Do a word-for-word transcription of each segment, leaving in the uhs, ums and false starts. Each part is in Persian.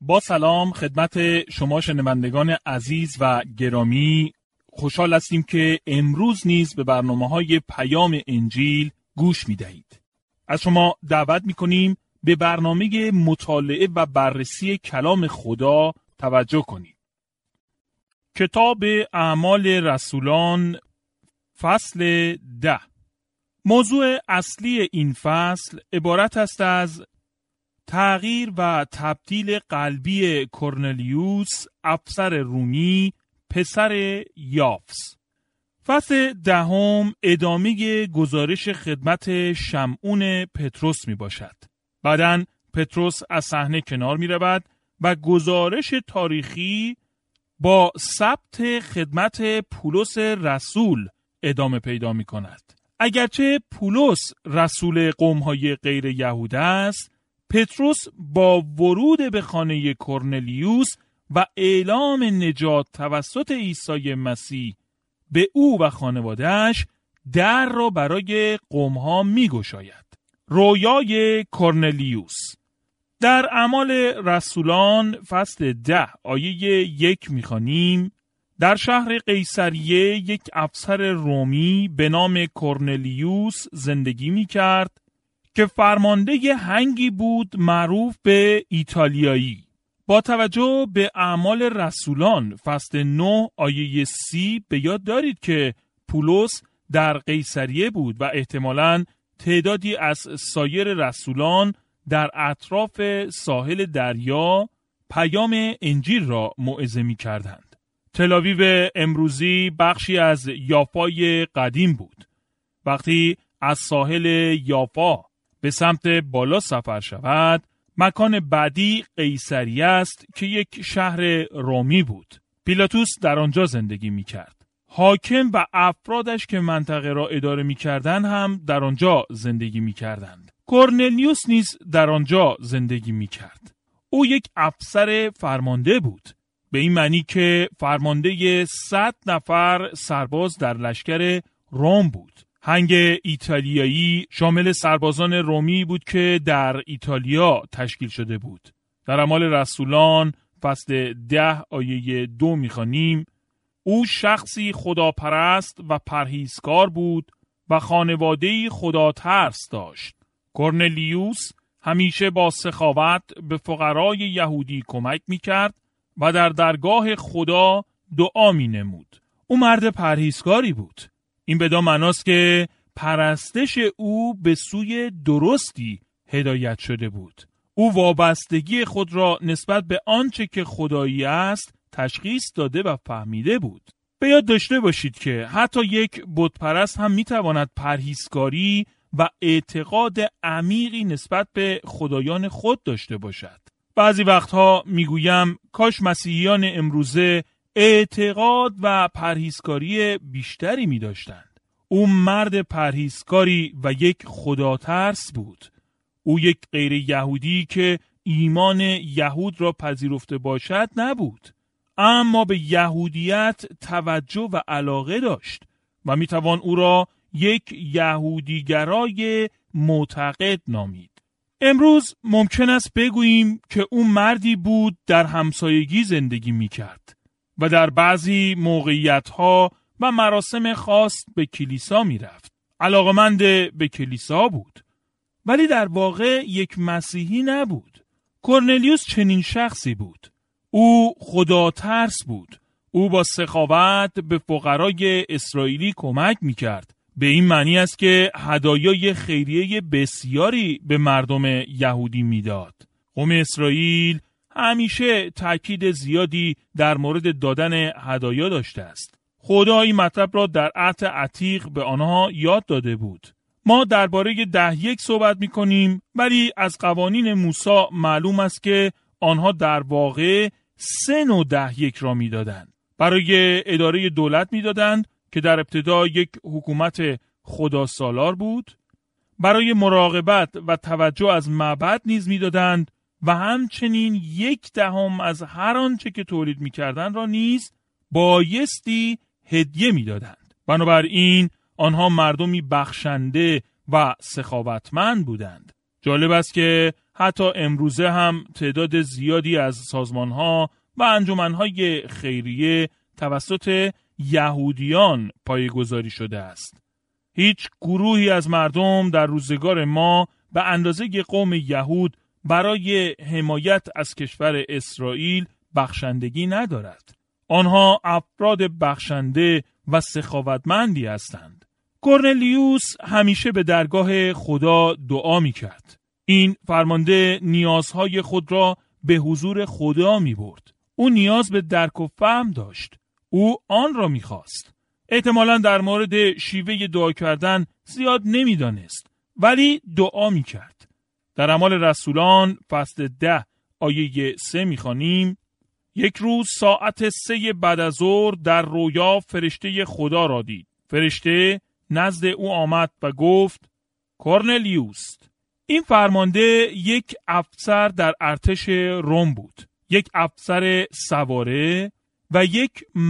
با سلام خدمت شما شنوندگان عزیز و گرامی، خوشحال هستیم که امروز نیز به برنامه‌های پیام انجیل گوش می‌دهید. از شما دعوت می‌کنیم به برنامه مطالعه و بررسی کلام خدا توجه کنید. کتاب اعمال رسولان فصل ده. موضوع اصلی این فصل عبارت است از تغییر و تبدیل قلبی کرنلیوس افسر رومی پسر یافس. فصل دهم ادامه گزارش خدمت شمعون پتروس می باشد. بعداً پتروس از صحنه کنار می رود و گزارش تاریخی با ثبت خدمت پولس رسول ادامه پیدا می کند. اگرچه پولس رسول قوم‌های غیر یهود است، پتروس با ورود به خانه کرنلیوس و اعلام نجات توسط عیسی مسیح به او و خانواده‌اش در را برای قوم‌ها می‌گشاید. رویای کرنلیوس. در اعمال رسولان فصل ده آیه یک می‌خوانیم: در شهر قیصریه یک افسر رومی به نام کرنلیوس زندگی می‌کرد که فرمانده هنگی بود معروف به ایتالیایی. با توجه به اعمال رسولان فصل نه آیه سی به یاد دارید که پولس در قیصریه بود و احتمالاً تعدادی از سایر رسولان در اطراف ساحل دریا پیام انجیل را موعظه می‌کردند. تل‌آویو امروزی بخشی از یافای قدیم بود. وقتی از ساحل یافا به سمت بالا سفر شود، مکان بعدی قیصریه است که یک شهر رومی بود. پیلاتوس در آنجا زندگی می کرد. حاکم و افرادش که منطقه را اداره می کردن هم در آنجا زندگی می کردند. کرنلیوس نیز در آنجا زندگی می کرد. او یک افسر فرمانده بود. به این معنی که فرمانده صد نفر سرباز در لشکر روم بود. هنگ ایتالیایی شامل سربازان رومی بود که در ایتالیا تشکیل شده بود. در اعمال رسولان فصل ده آیه دو می‌خوانیم: او شخصی خداپرست و پرهیزکار بود و خانواده‌ای خداترس داشت. کرنلیوس همیشه با سخاوت به فقرای یهودی کمک می‌کرد و در درگاه خدا دعا می‌نمود. او مرد پرهیزکاری بود. این بدان معناست که پرستش او به سوی درستی هدایت شده بود. او وابستگی خود را نسبت به آنچه که خدایی است تشخیص داده و فهمیده بود. به یاد داشته باشید که حتی یک بتپرست هم میتواند پرهیزکاری و اعتقاد عمیقی نسبت به خدایان خود داشته باشد. بعضی وقتها میگویم کاش مسیحیان امروزه اعتقاد و پرهیزکاری بیشتری می داشتند. او مرد پرهیزکاری و یک خداترس بود. او یک غیر یهودی که ایمان یهود را پذیرفته باشد نبود، اما به یهودیت توجه و علاقه داشت و می توان او را یک یهودیگرای معتقد نامید. امروز ممکن است بگوییم که او مردی بود در همسایگی زندگی می کرد و در بعضی موقعیت‌ها و مراسم خاص به کلیسا می‌رفت. علاقه‌مند به کلیسا بود، ولی در واقع یک مسیحی نبود. کرنلیوس چنین شخصی بود. او خداترس بود. او با سخاوت به فقرای اسرائیلی کمک می‌کرد. به این معنی است که هدایای خیریه بسیاری به مردم یهودی می‌داد. قوم اسرائیل همیشه تأکید زیادی در مورد دادن هدایا داشته است. خدا این مطلب را در عهد عتیق به آنها یاد داده بود. ما درباره ده یک صحبت می‌کنیم، ولی از قوانین موسی معلوم است که آنها در واقع سه نوع ده یک را می‌دادند. برای اداره دولت می‌دادند که در ابتدا یک حکومت خداسالار بود. برای مراقبت و توجه از معبد نیز می‌دادند و همچنین یک دهم از هر آنچه که تولید می‌کردند را نیز بایستی هدیه می‌دادند. بنابراین آنها مردمی بخشنده و سخاوتمند بودند. جالب است که حتی امروزه هم تعداد زیادی از سازمان‌ها و انجمن‌های خیریه توسط یهودیان پایه‌گذاری شده است. هیچ گروهی از مردم در روزگار ما به اندازه قوم یهود برای حمایت از کشور اسرائیل بخشندگی ندارد. آنها افراد بخشنده و سخاوتمندی هستند. کرنلیوس همیشه به درگاه خدا دعا می‌کرد. این فرمانده نیازهای خود را به حضور خدا می‌برد. او نیاز به درک و فهم داشت. او آن را می‌خواست. احتمالاً در مورد شیوه دعا کردن زیاد نمی‌دانست، ولی دعا می‌کرد. در اعمال رسولان فصل ده آیه سه می‌خوانیم: یک روز ساعت سه بعد از ظهر در رویا فرشته خدا را دید. فرشته نزد او آمد و گفت: کرنلیوس. این فرمانده یک افسر در ارتش روم بود. یک افسر سواره و یک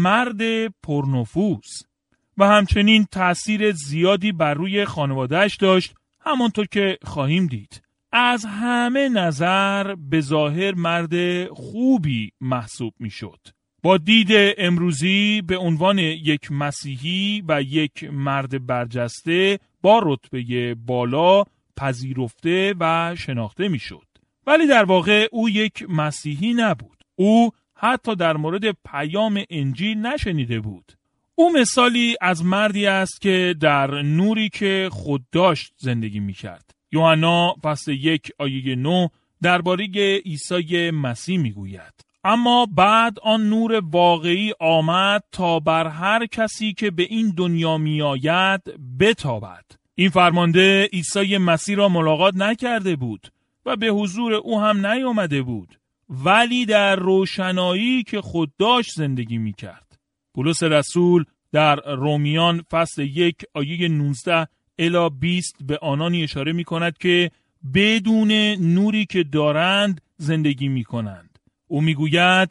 مرد پرنفوذ و همچنین تأثیر زیادی بر روی خانواده‌اش داشت، همانطور که خواهیم دید. از همه نظر به ظاهر مرد خوبی محسوب می شد. با دید امروزی به عنوان یک مسیحی و یک مرد برجسته با رتبه بالا پذیرفته و شناخته می شد. ولی در واقع او یک مسیحی نبود. او حتی در مورد پیام انجیل نشنیده بود. او مثالی از مردی است که در نوری که خود داشت زندگی می کرد. یوحنا فصل یک آیه نه درباره عیسی مسیح می گوید: اما بعد آن نور واقعی آمد تا بر هر کسی که به این دنیا می آید بتابد. این فرمانده عیسی مسیح را ملاقات نکرده بود و به حضور او هم نیامده بود، ولی در روشنایی که خود داشت زندگی می کرد. پولس رسول در رومیان فصل یک آیه نوزده الی بیست به آنانی اشاره می کند که بدون نوری که دارند زندگی می کنند. او می گوید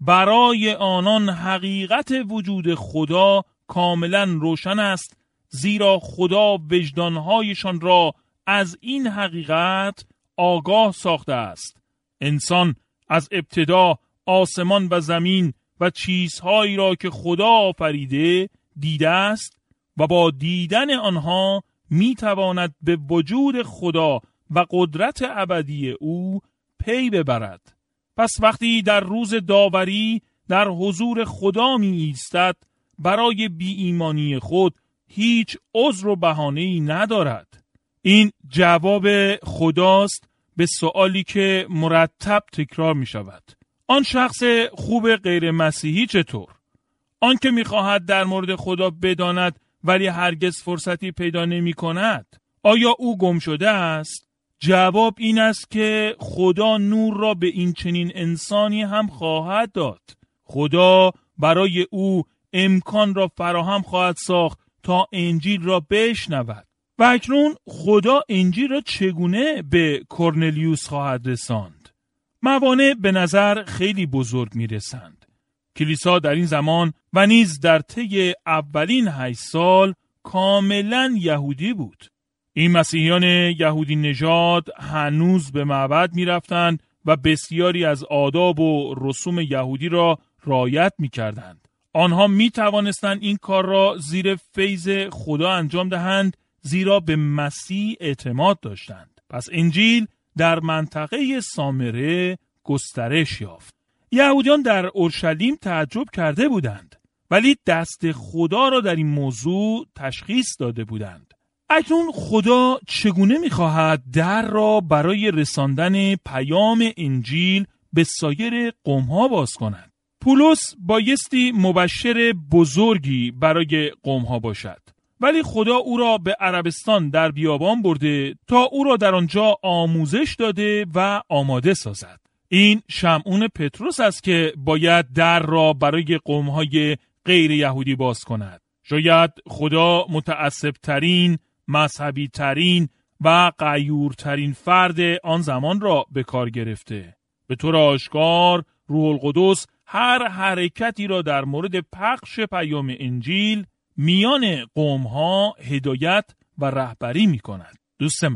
برای آنان حقیقت وجود خدا کاملا روشن است، زیرا خدا وجدانهایشان را از این حقیقت آگاه ساخته است. انسان از ابتدا آسمان و زمین و چیزهایی را که خدا آفریده دیده است و با دیدن آنها می تواند به وجود خدا و قدرت ابدی او پی ببرد. پس وقتی در روز داوری در حضور خدا می ایستد، برای بی ایمانی خود هیچ عذر و بهانه‌ای ندارد. این جواب خداست به سؤالی که مرتب تکرار می شود. آن شخص خوب غیر مسیحی چطور؟ آن که می خواهد در مورد خدا بداند ولی هرگز فرصتی پیدا نمی کند، آیا او گم شده است؟ جواب این است که خدا نور را به این چنین انسانی هم خواهد داد. خدا برای او امکان را فراهم خواهد ساخت تا انجیل را بشنود. و اکنون خدا انجیل را چگونه به کرنلیوس خواهد رساند؟ موانع به نظر خیلی بزرگ می رسند. کلیسا در این زمان و نیز در طی اولین هشت سال کاملا یهودی بود. این مسیحیان یهودی نژاد هنوز به معبد می رفتند و بسیاری از آداب و رسوم یهودی را رعایت می کردند. آنها می توانستند این کار را زیر فیض خدا انجام دهند، زیرا به مسیح اعتماد داشتند. پس انجیل در منطقه سامره گسترش یافت. یهودیان در اورشلیم تعجب کرده بودند، ولی دست خدا را در این موضوع تشخیص داده بودند. اکنون خدا چگونه می‌خواهد در را برای رساندن پیام انجیل به سایر قوم‌ها باز کند؟ پولس بایستی مبشر بزرگی برای قوم‌ها باشد، ولی خدا او را به عربستان در بیابان برده تا او را در آنجا آموزش داده و آماده سازد. این شمعون پتروس است که باید در را برای قوم‌های غیر یهودی باز کند. شاید خدا متعصب ترین، مذهبی ترین و غیورترین فرد آن زمان را به کار گرفته. به طور آشکار روح القدس هر حرکتی را در مورد پخش پیام انجیل میان قوم‌ها هدایت و رهبری می‌کند. دوست من،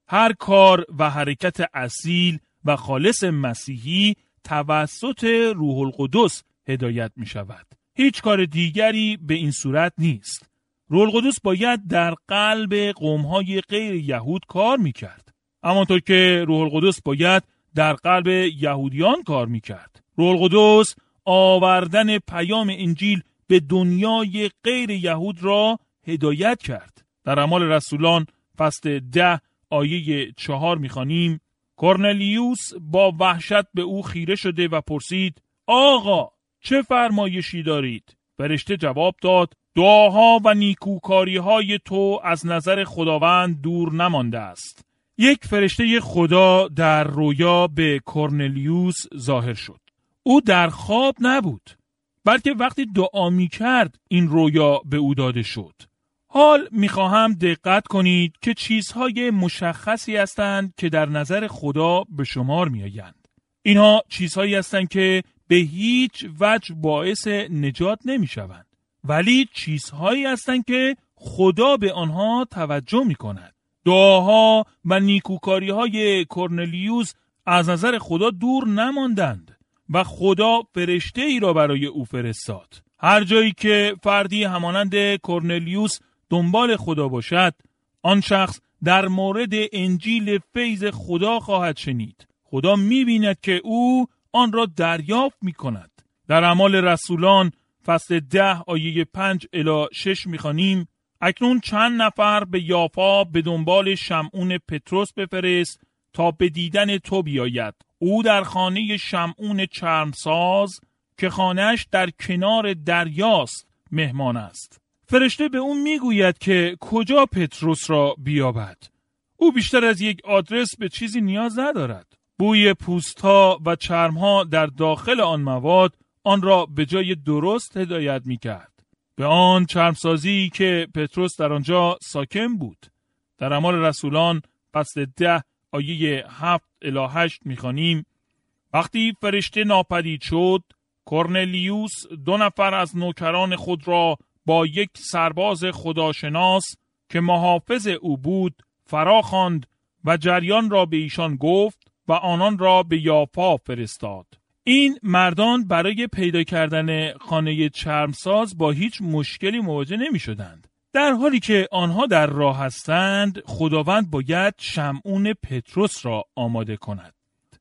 هر کار و حرکت اصیل و خالص مسیحی توسط روح القدس هدایت می شود. هیچ کار دیگری به این صورت نیست. روح القدس باید در قلب قوم‌های غیر یهود کار می کرد. همانطور که روح القدس باید در قلب یهودیان کار می کرد. روح القدس آوردن پیام انجیل به دنیای غیر یهود را هدایت کرد. در اعمال رسولان فصل ده آیه چهار می‌خوانیم: کرنلیوس با وحشت به او خیره شده و پرسید: آقا چه فرمایشی دارید؟ فرشته جواب داد: دعاها و نیکوکاری‌های تو از نظر خداوند دور نمانده است. یک فرشته خدا در رویا به کرنلیوس ظاهر شد. او در خواب نبود، بلکه وقتی دعا می‌کرد این رویا به او داده شد. حال می‌خواهم دقت کنید که چیزهای مشخصی هستند که در نظر خدا به شمار می‌آیند. اینها چیزهایی هستند که به هیچ وجه باعث نجات نمی‌شوند، ولی چیزهایی هستند که خدا به آنها توجه می‌کند. دعاها و نیکوکاری‌های کرنلیوس از نظر خدا دور نماندند و خدا فرشته ای را برای او فرستاد. هر جایی که فردی همانند کرنلیوس دنبال خدا باشد، آن شخص در مورد انجیل فیض خدا خواهد شنید. خدا می‌بیند که او آن را دریافت می‌کند. در اعمال رسولان فصل ده آیه پنج الی شش می‌خوانیم: اکنون چند نفر به یافا به دنبال شمعون پتروس بفرست تا به دیدن تو بیاید. او در خانه شمعون چرمساز که خانه‌اش در کنار دریاست مهمان است. فرشته به او میگوید که کجا پتروس را بیابد. او بیشتر از یک آدرس به چیزی نیاز ندارد. بوی پوست‌ها و چرم‌ها در داخل آن مواد آن را به جای درست هدایت می‌کرد، به آن چرمسازی که پتروس در آنجا ساکن بود. در اعمال رسولان فصل ده آیه هفت الی هشت می‌خوانیم: وقتی فرشته ناپدید شد، کرنلیوس دو نفر از نوکران خود را با یک سرباز خداشناس که محافظ او بود فرا خواند و جریان را به ایشان گفت و آنان را به یافا فرستاد. این مردان برای پیدا کردن خانه چرمساز با هیچ مشکلی مواجه نمی شدند. در حالی که آنها در راه هستند، خداوند باید شمعون پتروس را آماده کند.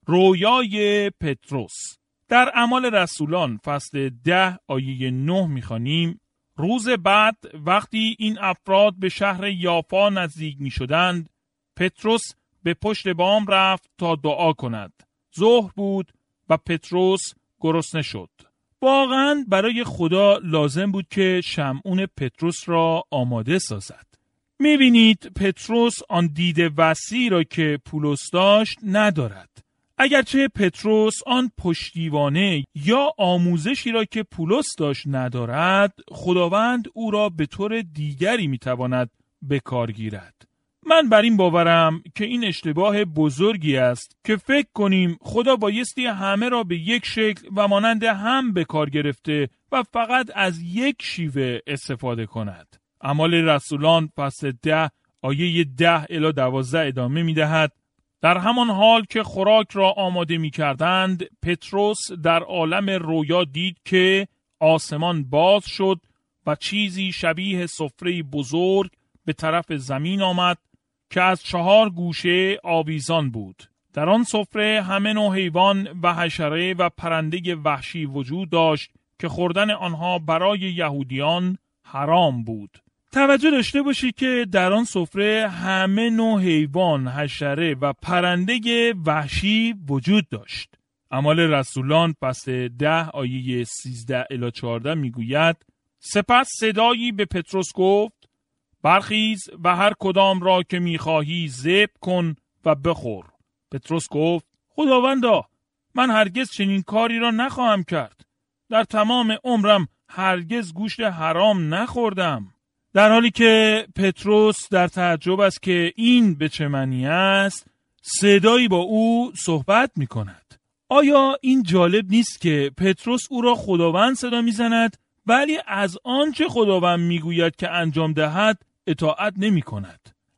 رویای پتروس. در اعمال رسولان فصل ده آیه نه می‌خوانیم: روز بعد وقتی این افراد به شهر یافا نزدیک می شدند، پتروس به پشت بام رفت تا دعا کند. ظهر بود و پتروس گرسنه شد. واقعاً برای خدا لازم بود که شمعون پتروس را آماده سازد. می بینید پتروس آن دید وسیع را که پولس داشت ندارد. اگرچه پتروس آن پشتیبانه یا آموزشی را که پولس داشت ندارد، خداوند او را به طور دیگری میتواند به کار گیرد. من بر این باورم که این اشتباه بزرگی است که فکر کنیم خدا بایستی همه را به یک شکل و مانند هم به کار گرفته و فقط از یک شیوه استفاده کند. اعمال رسولان فصل ده آیه ده الی دوازده ادامه میدهد: در همان حال که خوراک را آماده می کردند، پتروس در عالم رویا دید که آسمان باز شد و چیزی شبیه سفره بزرگ به طرف زمین آمد که از چهار گوشه آویزان بود. در آن سفره همه نوع حیوان و حشره و پرنده وحشی وجود داشت که خوردن آنها برای یهودیان حرام بود. توجه داشته باشید که در آن سفره همه نوع حیوان، حشره و پرنده وحشی وجود داشت. اعمال رسولان فصل ده آیه سیزده الی چهارده میگوید: سپس صدایی به پتروس گفت: برخیز و هر کدام را که میخواهی ذبح کن و بخور. پتروس گفت: خداوندا، من هرگز چنین کاری را نخواهم کرد. در تمام عمرم هرگز گوشت حرام نخوردم. در حالی که پتروس در تعجب است که این به چه معنی است، صدایی با او صحبت می کند. آیا این جالب نیست که پتروس او را خداوند صدا می زند ولی از آنچه خداوند می گوید که انجام دهد اطاعت نمی کند؟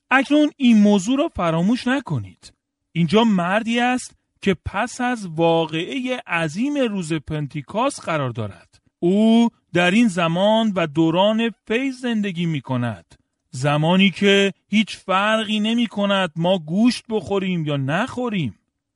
اکنون این موضوع را فراموش نکنید. اینجا مردی است که پس از واقعه عظیم روز پنتیکاست قرار دارد. او در این زمان و دوران فیض زندگی می کند. زمانی که هیچ فرقی نمی کند ما گوشت بخوریم یا نخوریم.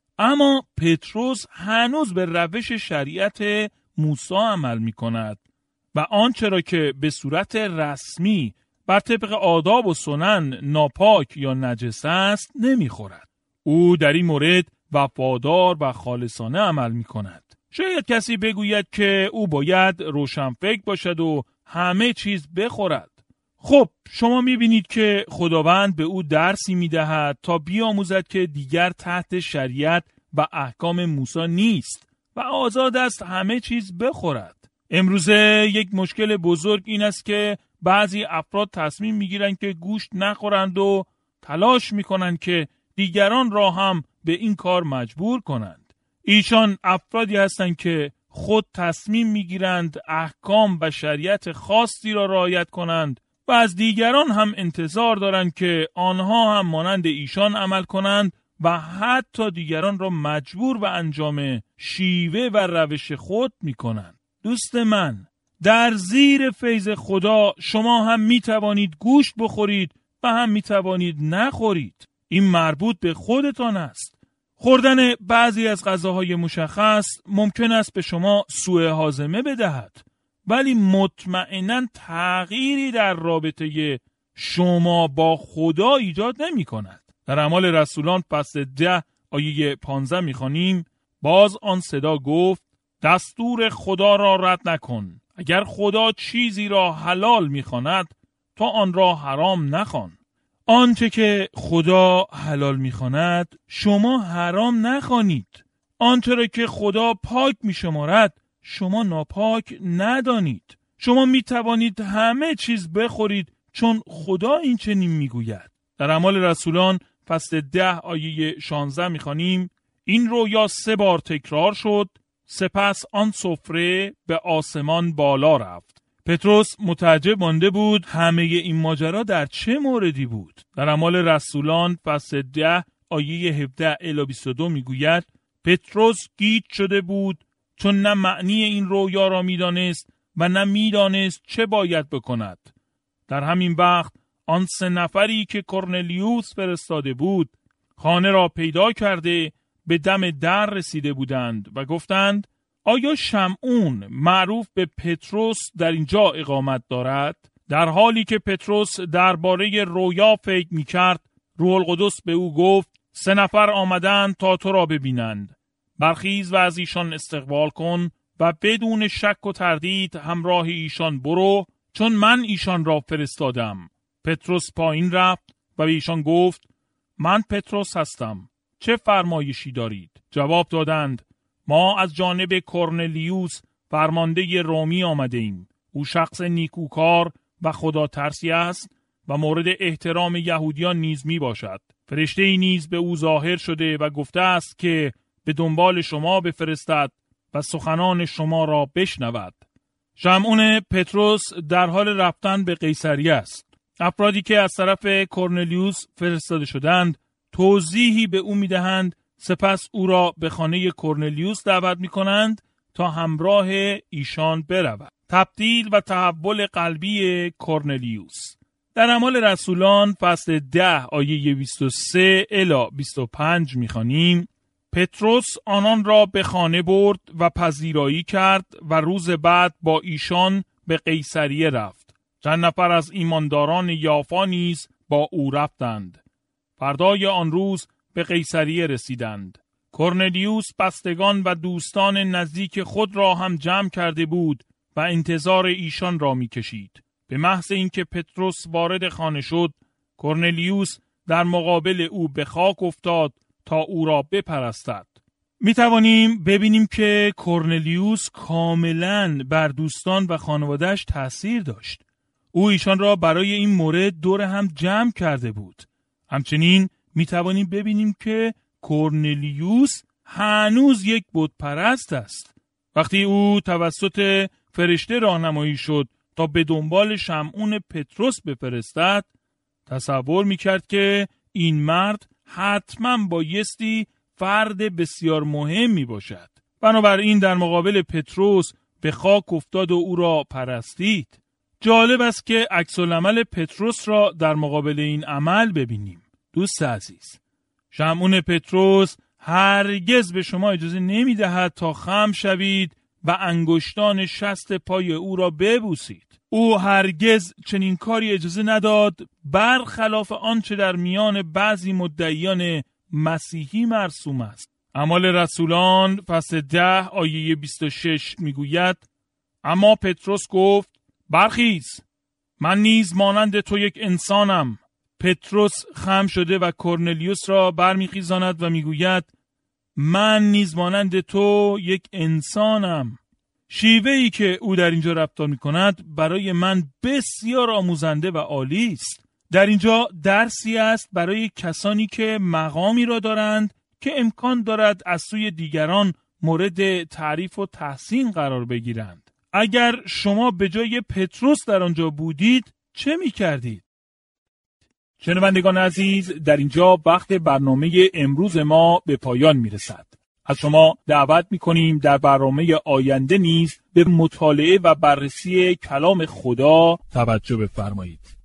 اما پتروس هنوز به روش شریعت موسی عمل می کند و آنچه را که به صورت رسمی بر طبق آداب و سنن ناپاک یا نجس است نمی خورد. او در این مورد وفادار و خالصانه عمل می کند. شاید کسی بگوید که او باید روشنفکر باشد و همه چیز بخورد. خب شما می بینید که خداوند به او درسی می دهد تا بیاموزد که دیگر تحت شریعت و احکام موسی نیست و آزاد است همه چیز بخورد. امروزه یک مشکل بزرگ این است که بعضی افراد تصمیم می گیرند که گوشت نخورند و تلاش می کنند که دیگران را هم به این کار مجبور کنند. ایشان افرادی هستند که خود تصمیم می گیرند احکام و شریعت خاصی را رعایت کنند و از دیگران هم انتظار دارند که آنها هم مانند ایشان عمل کنند و حتی دیگران را مجبور به انجام شیوه و روش خود می کنند. دوست من، در زیر فیض خدا شما هم می توانید گوشت بخورید و هم می توانید نخورید. این مربوط به خودتان است. خوردن بعضی از غذاهای مشخص ممکن است به شما سوء هاضمه بدهد، ولی مطمئناً تغییری در رابطه شما با خدا ایجاد نمی کند. در اعمال رسولان فصل ده آیه پانزده می خوانیم: باز آن صدا گفت دستور خدا را رد نکن. اگر خدا چیزی را حلال می خواند تا آن را حرام نخوان. آنچه که خدا حلال می خواند شما حرام نخوانید. آنچه را که خدا پاک می شمارد شما ناپاک ندانید. شما می توانید همه چیز بخورید چون خدا این چنین می گوید. در اعمال رسولان فصل ده آیه شانزده می خوانیم: این رویا سه بار تکرار شد، سپس آن سفره به آسمان بالا رفت. پتروس متعجب مانده بود همه این ماجرا در چه موردی بود. در اعمال رسولان فصل ده آیه هفده الی بیست و دو می گوید: پتروس گیج شده بود چون نه معنی این رویا را می دانست و نه می دانست چه باید بکند. در همین وقت آن سه نفری که کرنلیوس فرستاده بود خانه را پیدا کرده به دم در رسیده بودند و گفتند: آیا شمعون معروف به پتروس در اینجا اقامت دارد؟ در حالی که پتروس درباره رویا فکر می کرد، روح القدس به او گفت: سه نفر آمدند تا تو را ببینند. برخیز و از ایشان استقبال کن و بدون شک و تردید همراه ایشان برو، چون من ایشان را فرستادم. پتروس پایین رفت و به ایشان گفت: من پتروس هستم. چه فرمایشی دارید؟ جواب دادند: ما از جانب کرنلیوس فرمانده رومی آمده ایم. او شخص نیکوکار و خدا ترسی است و مورد احترام یهودیان نیز می باشد. فرشته ای نیز به او ظاهر شده و گفته است که به دنبال شما بفرستد و سخنان شما را بشنود. شمعون پتروس در حال رفتن به قیصریه است. افرادی که از طرف کرنلیوس فرستاده شدند توضیحی به او می دهند، سپس او را به خانه کرنلیوس دعوت می کنند تا همراه ایشان برود. تبدیل و تحول قلبی کرنلیوس. در اعمال رسولان فصل ده آیه بیست و سه الی بیست و پنج می خوانیم: پتروس آنان را به خانه برد و پذیرایی کرد و روز بعد با ایشان به قیصریه رفت. چند نفر از ایمانداران یافا نیز با او رفتند. فردای آن روز به قیصریه رسیدند. کرنلیوس بستگان و دوستان نزدیک خود را هم جمع کرده بود و انتظار ایشان را می کشید. به محض اینکه پتروس وارد خانه شد، کرنلیوس در مقابل او به خاک افتاد تا او را بپرستد. می توانیم ببینیم که کرنلیوس کاملاً بر دوستان و خانواده‌اش تأثیر داشت. او ایشان را برای این مورد دور هم جمع کرده بود. همچنین می توانیم ببینیم که کرنلیوس هنوز یک بت پرست است. وقتی او توسط فرشته راهنمایی شد تا به دنبال شمعون پتروس بفرستد، تصور میکرد که این مرد حتما بایستی فرد بسیار مهمی باشد. بنابراین در مقابل پتروس به خاک افتاد و او را پرستید. جالب است که عکس‌العمل پتروس را در مقابل این عمل ببینیم. دوست عزیز، شمعون پتروس هرگز به شما اجازه نمی دهد تا خم شوید و انگشتان شست پای او را ببوسید. او هرگز چنین کاری اجازه نداد، برخلاف آنچه در میان بعضی مدعیان مسیحی مرسوم است. اعمال رسولان فصل ده آیه بیست و شش میگوید: اما پتروس گفت: برخیز، من نیز مانند تو یک انسانم. پتروس خم شده و کرنلیوس را برمیخیزاند و میگوید: من نیز مانند تو یک انسانم. شیوهی که او در اینجا رفتار میکند برای من بسیار آموزنده و عالی است. در اینجا درسی است برای کسانی که مقامی را دارند که امکان دارد از سوی دیگران مورد تعریف و تحسین قرار بگیرند. اگر شما به جای پتروس در آنجا بودید چه می‌کردید؟ شنوندگان عزیز، در اینجا وقت برنامه امروز ما به پایان میرسد. از شما دعوت می‌کنیم در برنامه آینده نیز به مطالعه و بررسی کلام خدا توجه بفرمایید.